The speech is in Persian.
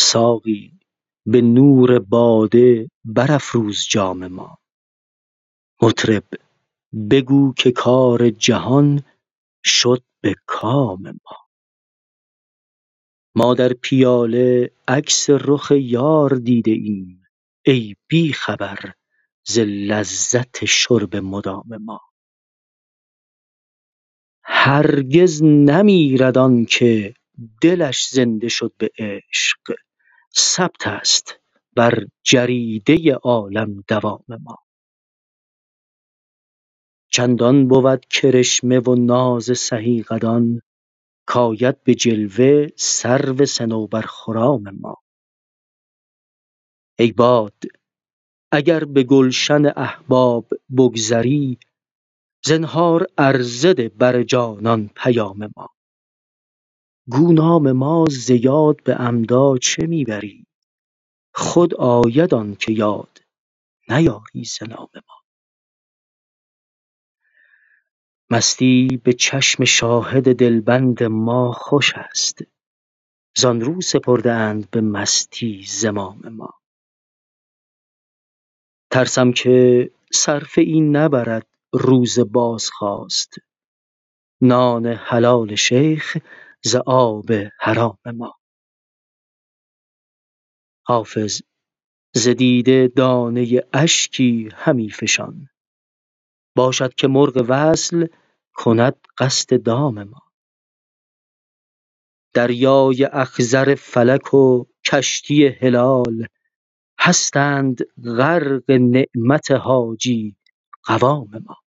ساقی به نور باده برافروز جام ما. مطرب بگو که کار جهان شد به کام ما. ما در پیاله عکس رخ یار دیده ایم، ای بی خبر ز لذت شرب مدام ما. هرگز نمیرد آن که دلش زنده شد به عشق، ثبت است بر جریده عالم دوام ما. چندان بود کرشمه و ناز سهی قدان، کآید به جلوه سرو صنوبرخرام ما. ای باد اگر به گلشن احباب بگذری، زنهار عرضه ده بر جانان پیام ما. گو نام ما ز یاد به عمدا چه می بری، خود آید آن که یاد نیاری ز نام ما. مستی به چشم شاهد دلبند ما خوش است، زان رو سپرده اند به مستی زمام ما. ترسم که صرفه ای نبرد روز بازخواست، نان حلال شیخ ز آب حرام ما. حافظ ز دیده دانه اشکی همی فشان، باشد که مرغ وصل کند قصد دام ما. دریای اخضر فلک و کشتی هلال، هستند غرق نعمت حاجی قوام ما.